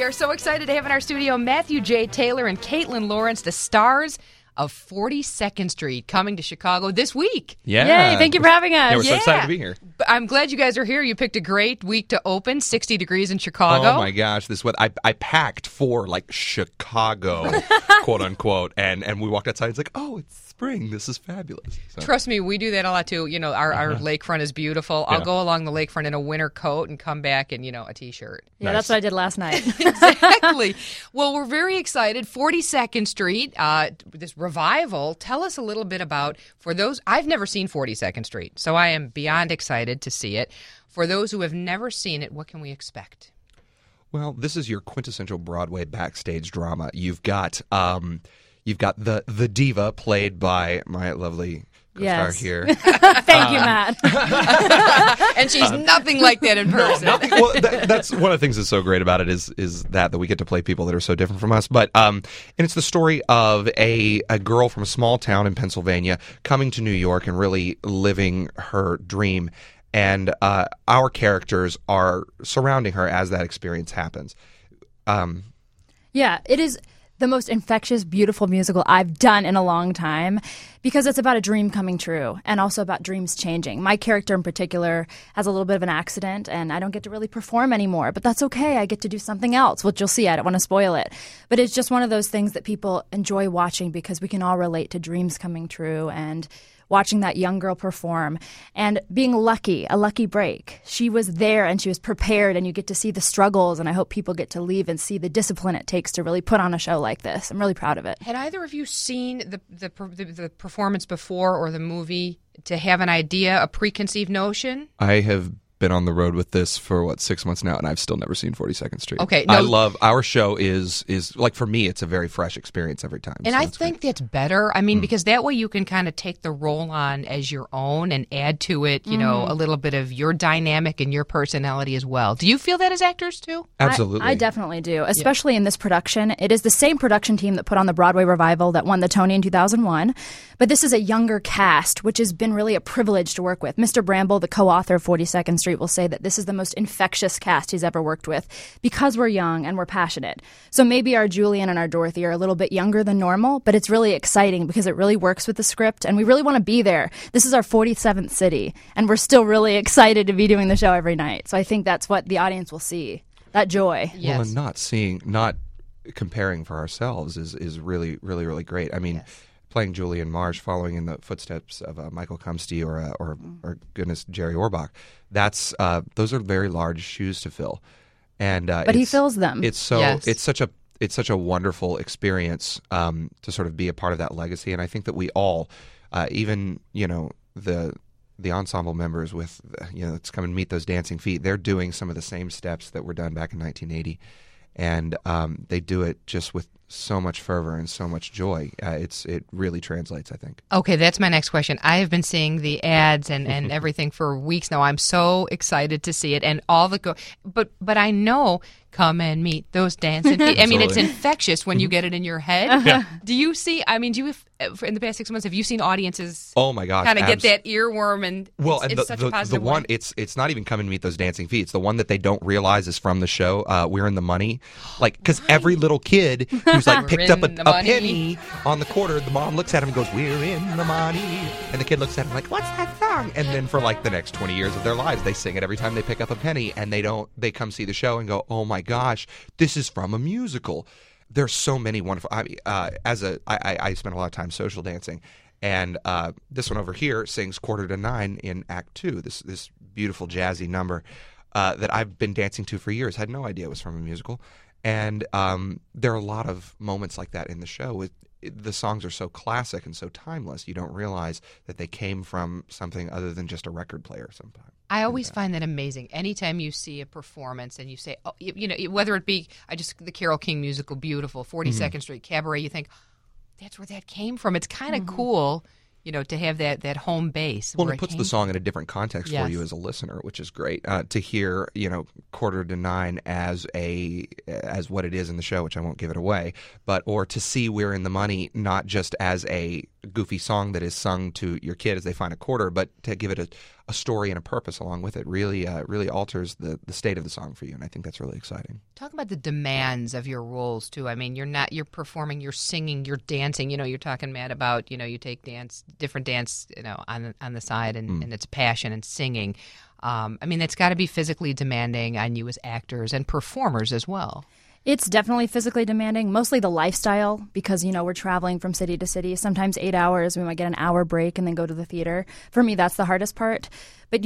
are so excited to have in our studio Matthew J. Taylor and Caitlin Lawrence, the stars of 42nd Street, coming to Chicago this week. Yeah. Yay, thank you for having us. Yeah, we're so excited to be here. I'm glad you guys are here. You picked a great week to open, 60 degrees in Chicago. Oh my gosh, this weather! I packed for like Chicago, quote unquote, and we walked outside. It's like, oh, it's spring. This is fabulous. So. Trust me, we do that a lot too. You know, our lakefront is beautiful. I'll go along the lakefront in a winter coat and come back in, a T-shirt. Yeah, that's what I did last night. Exactly. Well, we're very excited. 42nd Street, this revival. Tell us a little bit about, for those, I've never seen 42nd Street, so I am beyond excited to see it. For those who have never seen it, what can we expect? Well, this is your quintessential Broadway backstage drama. You've got the diva played by my lovely co-star here. Thank you, Matt. And she's nothing like that in person. Well, that's one of the things that's so great about it is that we get to play people that are so different from us. But and it's the story of a girl from a small town in Pennsylvania coming to New York and really living her dream. And our characters are surrounding her as that experience happens. Yeah, it is the most infectious, beautiful musical I've done in a long time because it's about a dream coming true and also about dreams changing. My character in particular has a little bit of an accident and I don't get to really perform anymore, but that's okay. I get to do something else, which you'll see. I don't want to spoil it. But it's just one of those things that people enjoy watching because we can all relate to dreams coming true and watching that young girl perform and being lucky, a lucky break. She was there and she was prepared and you get to see the struggles, and I hope people get to leave and see the discipline it takes to really put on a show like this. I'm really proud of it. Had either of you seen the performance before or the movie to have an idea, a preconceived notion? I have been on the road with this for 6 months now, and I've still never seen 42nd Street. Okay, I love our show. Is like, for me, it's a very fresh experience every time. And I think that's better. I mean, because that way you can kind of take the role on as your own and add to it, a little bit of your dynamic and your personality as well. Do you feel that as actors too? Absolutely. I definitely do, especially in this production. It is the same production team that put on the Broadway revival that won the Tony in 2001, but this is a younger cast, which has been really a privilege to work with. Mr. Bramble, the co-author of 42nd Street, will say that this is the most infectious cast he's ever worked with because we're young and we're passionate. So maybe our Julian and our Dorothy are a little bit younger than normal, but it's really exciting because it really works with the script and we really want to be there. This is our 47th city and we're still really excited to be doing the show every night. So I think that's what the audience will see, that joy. Well, and not comparing for ourselves is really, really, really great. I mean, playing Julian Marsh, following in the footsteps of Michael Kumsty or goodness, Jerry Orbach, those are very large shoes to fill, and but he fills them. It's such a wonderful experience to sort of be a part of that legacy, and I think that we all, even the ensemble members with let's come and meet those dancing feet. They're doing some of the same steps that were done back in 1980, and they do it just with so much fervor and so much joy. It really translates, I think. Okay, that's my next question. I have been seeing the ads and everything for weeks now. I'm so excited to see it and all the but I know come and meet those dancing feet. I mean, it's infectious when you get it in your head. Yeah. Do you see? I mean, in the past 6 months, have you seen audiences? Oh my gosh, kind of get that earworm and it's such a positive the one way. It's not even come and meet those dancing feet. It's the one that they don't realize is from the show. We're in the money, like because every little kid who's like picked up a penny on the quarter, the mom looks at him and goes, "We're in the money," and the kid looks at him like, "What's that song?" And then for like the next 20 years of their lives, they sing it every time they pick up a penny, and they come see the show and go, "Oh my gosh, this is from a musical." There's so many wonderful. I spent a lot of time social dancing, and this one over here sings "Quarter to Nine" in Act 2. This beautiful jazzy number that I've been dancing to for years. Had no idea it was from a musical, and there are a lot of moments like that in the show. The songs are so classic and so timeless, you don't realize that they came from something other than just a record player sometimes. I always find that amazing. Anytime you see a performance and you say, whether it be the Carole King musical, beautiful, 42nd Street Cabaret, you think, that's where that came from. It's kind of cool, to have that home base. Well, it puts the song in a different context for you as a listener, which is great. To hear, Quarter to Nine as what it is in the show, which I won't give it away, or to see We're in the Money not just as a goofy song that is sung to your kid as they find a quarter, but to give it a story and a purpose along with it really alters the state of the song for you, and I think that's really exciting. Talk about the demands of your roles too. I mean, you're performing, you're singing, you're dancing. You're talking, Matt, about you take different dance on the side, and it's passion and singing. I mean, it's got to be physically demanding on you as actors and performers as well. It's definitely physically demanding, mostly the lifestyle, because, we're traveling from city to city, sometimes 8 hours. We might get an hour break and then go to the theater. For me, that's the hardest part. But,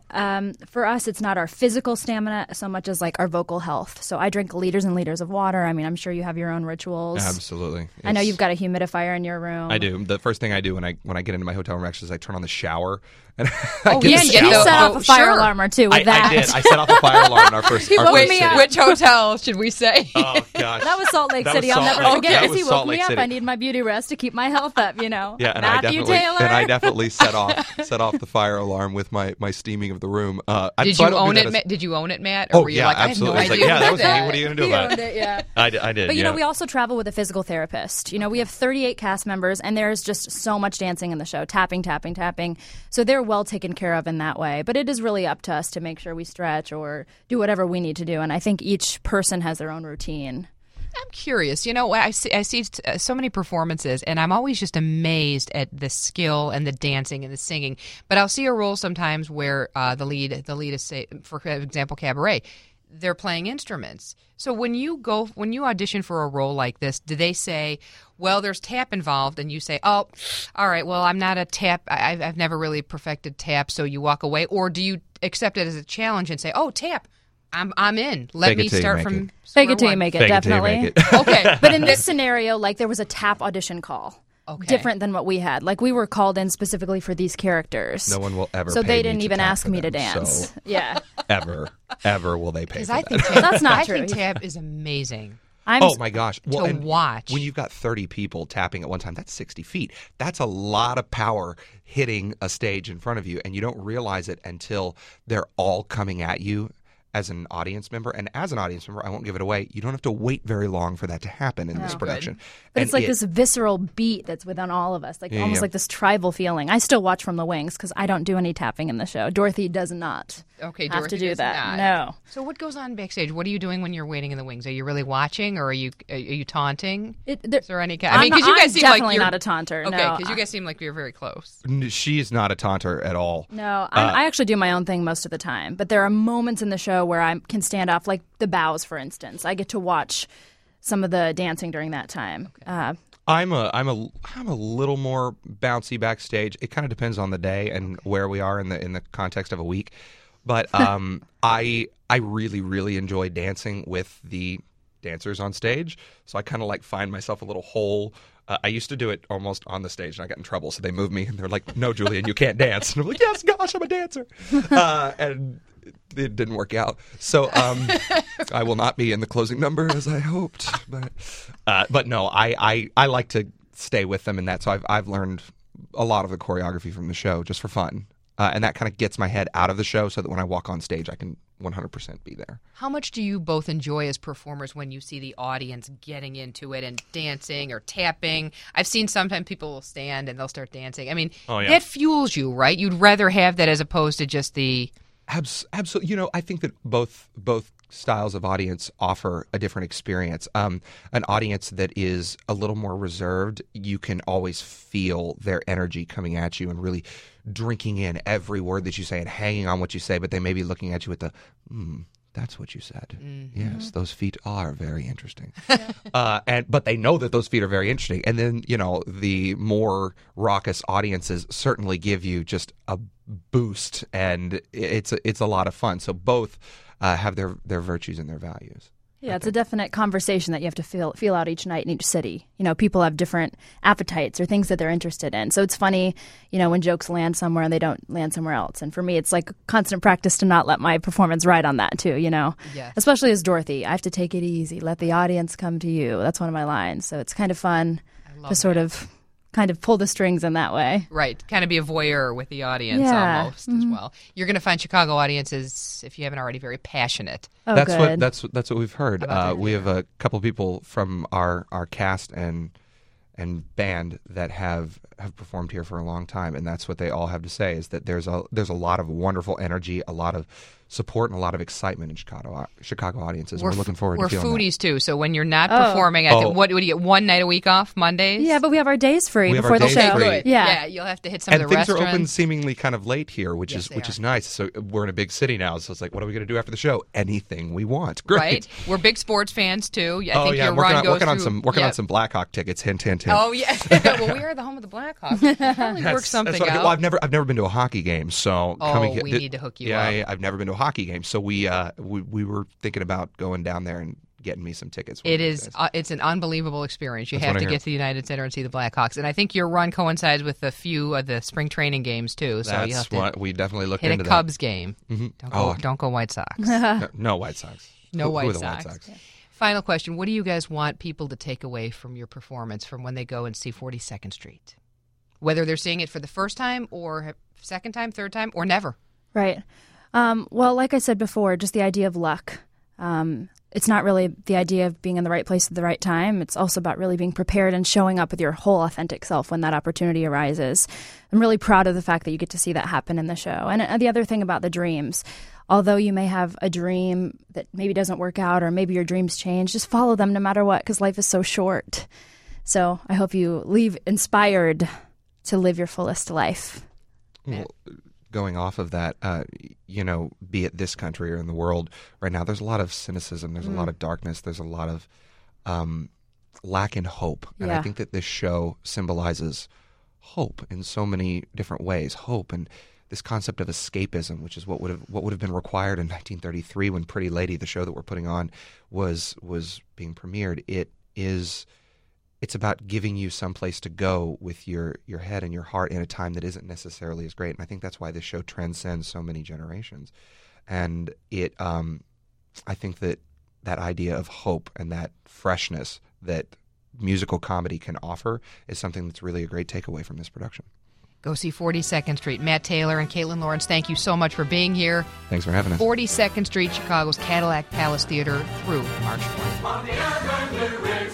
for us, it's not our physical stamina so much as like our vocal health. So I drink liters and liters of water. I mean, I'm sure you have your own rituals. Absolutely. I know you've got a humidifier in your room. I do. The first thing I do when I get into my hotel room actually is I turn on the shower. And you set off a fire alarm or two with that. I did. I set off a fire alarm in our first city. Which hotel should we say? Oh, gosh. That was Salt Lake City. I'll never forget because he woke me up. City. I need my beauty rest to keep my health up, Yeah, and Matthew Taylor. I definitely set off the fire alarm with my steaming of the room. Did you own it? Did you own it, Matt? Or were you like, absolutely. I had no idea. That was me. What are you going to do about it? Yeah. I did. But we also travel with a physical therapist. We have 38 cast members, and there's just so much dancing in the show, tapping. So they're well taken care of in that way. But it is really up to us to make sure we stretch or do whatever we need to do. And I think each person has their own routine. I'm curious. I see so many performances, and I'm always just amazed at the skill and the dancing and the singing. But I'll see a role sometimes where the lead is, say, for example, Cabaret. They're playing instruments. So when you audition for a role like this, do they say, well, there's tap involved, and you say, oh, all right, well, I'm not a tap. I've never really perfected tap, so you walk away? Or do you accept it as a challenge and say, oh, tap, I'm in. Let me start from Fake it till you make it, definitely. Okay. But in this scenario, there was a tap audition call. Okay. Different than what we had. We were called in specifically for these characters. No one will ever So pay they me didn't to even tap ask for me to them, dance. so Yeah. Ever will they pay for that. I think that's not true. I think tap is amazing. Oh, my gosh. Well, to watch. When you've got 30 people tapping at one time, that's 60 feet. That's a lot of power hitting a stage in front of you, and you don't realize it until they're all coming at you as an audience member. And as an audience member, I won't give it away, you don't have to wait very long for that to happen in this production. But it's this visceral beat that's within all of us, almost like this tribal feeling. I still watch from the wings because I don't do any tapping in the show. Dorothy does not have Dorothy to do does that. not. No. So what goes on backstage? What are you doing when you're waiting in the wings? Are you really watching, or are you taunting? Is there any kind? Because you guys seem definitely like you're not a taunter. Okay, no. because you guys seem like you're very close. She is not a taunter at all. No, I actually do my own thing most of the time. But there are moments in the show where I can stand off, like the bows, for instance. I get to watch some of the dancing during that time. Okay. I'm a little more bouncy backstage. It kind of depends on the day and where we are in the context of a week. But I really, really enjoy dancing with the dancers on stage. So I kind of find myself a little hole. I used to do it almost on the stage, and I got in trouble. So they moved me, and they're like, "No, Julian, you can't dance." And I'm like, "Yes, gosh, I'm a dancer." And it didn't work out. So I will not be in the closing number as I hoped. But no, I like to stay with them in that. So I've learned a lot of the choreography from the show just for fun. And that kind of gets my head out of the show so that when I walk on stage, I can 100% be there. How much do you both enjoy as performers when you see the audience getting into it and dancing or tapping? I've seen sometimes people will stand and they'll start dancing. I mean, that fuels you, right? You'd rather have that as opposed to just the... Absolutely. I think that both styles of audience offer a different experience. An audience that is a little more reserved, you can always feel their energy coming at you and really drinking in every word that you say and hanging on what you say, but they may be looking at you with the, that's what you said. Mm-hmm. Yes, those feet are very interesting. But they know that those feet are very interesting. And then, the more raucous audiences certainly give you just a boost, and it's a lot of fun. So both have their virtues and their values. Yeah, it's a definite conversation that you have to feel out each night in each city. People have different appetites or things that they're interested in. So it's funny, when jokes land somewhere and they don't land somewhere else. And for me, it's like constant practice to not let my performance ride on that too, Yes. Especially as Dorothy. I have to take it easy. Let the audience come to you. That's one of my lines. So it's kind of fun to sort of kind of pull the strings in that way. Right. Kind of be a voyeur with the audience almost as well. You're going to find Chicago audiences, if you haven't already, very passionate. Oh, that's good. That's what we've heard. We have a couple people from our cast and and band that have performed here for a long time, and that's what they all have to say, is that there's a lot of wonderful energy, a lot of support, and a lot of excitement in Chicago audiences. We're looking forward to feeling We're foodies that. too, so when you're not performing, I think, what do you get, one night a week off, Mondays? Yeah, but we have our days free We have before our the days show. free. Good. Yeah. You'll have to hit some And of the things restaurants. are open seemingly kind of late here, which Yes, is nice. So we're in a big city now, so it's like, what are we going to do after the show? Anything we want. Great. Right? We're big sports fans too. I think your working run on, goes working on through, some on some Blackhawk tickets. Hint, hint, hint. Oh yeah. Well, we are the home of the Blackhawks. We can probably work something what out. Well, I've never been to a hockey game, so coming here, we need to hook you yeah, up. I've never been to a hockey game, so we were thinking about going down there and getting me some tickets. It is. It's an unbelievable experience. You That's have what I to hear. get to the United Center and see the Blackhawks, and I think your run coincides with a few of the spring training games too. So you That's have to what we definitely looked hit into. a Cubs game. Mm-hmm. Don't go White Sox. No White Sox. No Who White are the Sox. White Sox? Final question: what do you guys want people to take away from your performance from when they go and see 42nd Street? Whether they're seeing it for the first time or second time, third time, or never. Right. Well, like I said before, just the idea of luck. It's not really the idea of being in the right place at the right time. It's also about really being prepared and showing up with your whole authentic self when that opportunity arises. I'm really proud of the fact that you get to see that happen in the show. And the other thing about the dreams, although you may have a dream that maybe doesn't work out or maybe your dreams change, just follow them no matter what, because life is so short. So I hope you leave inspired to live your fullest life. Well, going off of that, be it this country or in the world right now, there's a lot of cynicism, there's a lot of darkness, there's a lot of lack in hope. And I think that this show symbolizes hope in so many different ways. Hope and this concept of escapism, which is what would have been required in 1933 when Pretty Lady, the show that we're putting on, was being premiered. It's about giving you some place to go with your head and your heart in a time that isn't necessarily as great. And I think that's why this show transcends so many generations. And I think that idea of hope and that freshness that musical comedy can offer is something that's really a great takeaway from this production. Go see 42nd Street. Matt Taylor and Caitlin Lawrence, thank you so much for being here. Thanks for having us. 42nd Street, Chicago's Cadillac Palace Theater through March 20th.